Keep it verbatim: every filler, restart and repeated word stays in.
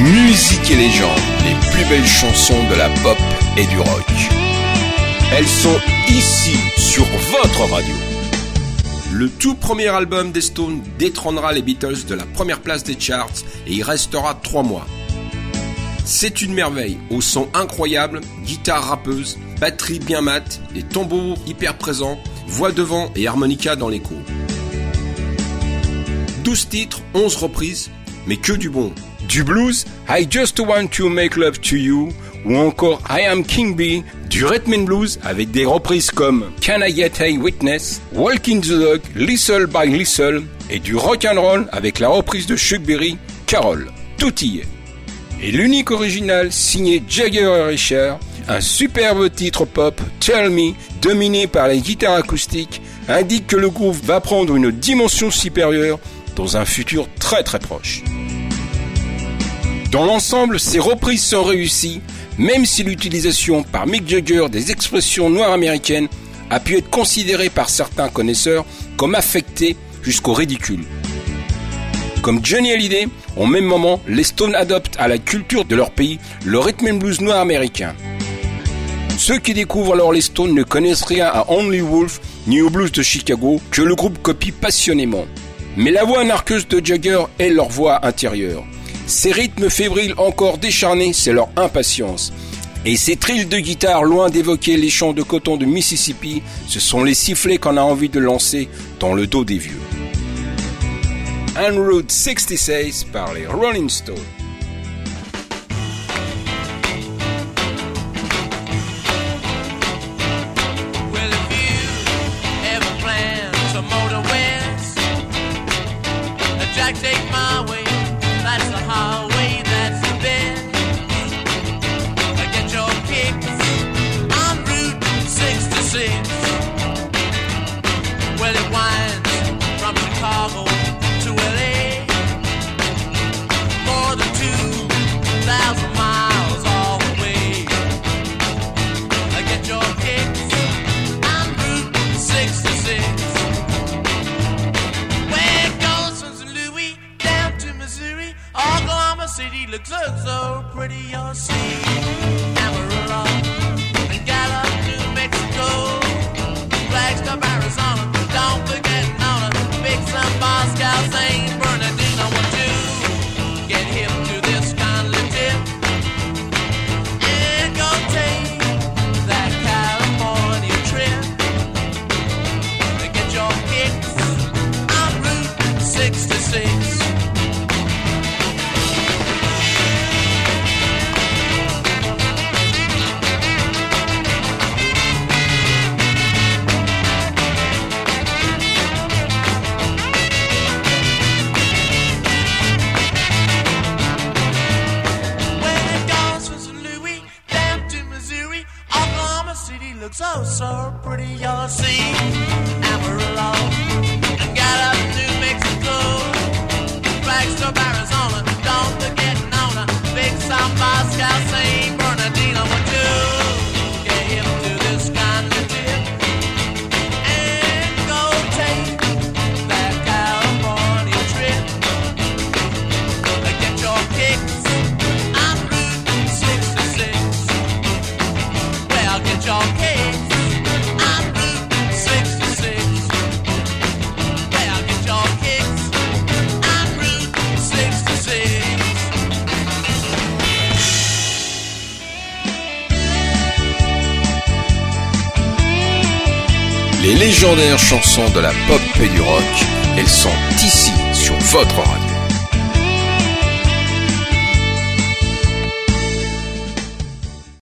Musique et légende, les plus belles chansons de la pop et du rock. Elles sont ici, sur votre radio. Le tout premier album des Stones détrônera les Beatles de la première place des charts et y restera trois mois. C'est une merveille, au son incroyable, guitare rappeuse, batterie bien mat, et tambours hyper présents, voix devant et harmonica dans l'écho. douze titres, onze reprises, mais que du bon. Du blues, I Just Want to Make Love to You, ou encore I Am King Bee, du rhythm and blues avec des reprises comme Can I Get a Witness, Walking the Dog, Little by Little, et du rock and roll avec la reprise de Chuck Berry, Carol. Tout y est. Et l'unique original signé Jagger et Richard, un superbe titre pop, Tell Me, dominé par les guitares acoustiques, indique que le groupe va prendre une dimension supérieure dans un futur très très proche. Dans l'ensemble, ces reprises sont réussies, même si l'utilisation par Mick Jagger des expressions noires américaines a pu être considérée par certains connaisseurs comme affectée jusqu'au ridicule. Comme Johnny Hallyday, au même moment, les Stones adoptent à la culture de leur pays le rhythm and blues noir américain. Ceux qui découvrent alors les Stones ne connaissent rien à Only Wolf ni au blues de Chicago que le groupe copie passionnément. Mais la voix narqueuse de Jagger est leur voix intérieure. Ces rythmes fébriles encore décharnés, c'est leur impatience. Et ces trilles de guitare, loin d'évoquer les champs de coton de Mississippi, ce sont les sifflets qu'on a envie de lancer dans le dos des vieux. En Route soixante-seize par les Rolling Stones. City looks so, so pretty, you'll see. Amarillo, and Gallup, New Mexico, Flagstaff, Arizona. Don't forget Nona, Big Sun, Moscow, Saint Bernardino. Want to get hip to this kindly tip and go take that California trip and get your kicks on Route sixty-six. So, so pretty, you'll see. Amarillo, and Gallup, New Mexico, Flagstaff, Arizona. Don't forget Nona, Big South, Moscow, Saint Bernardino. Want to get hip to this kind of tip and go take that California trip. Get your kicks on Route sixty-six. Well, get your kicks. Les légendaires chansons de la pop et du rock, elles sont ici sur votre radio.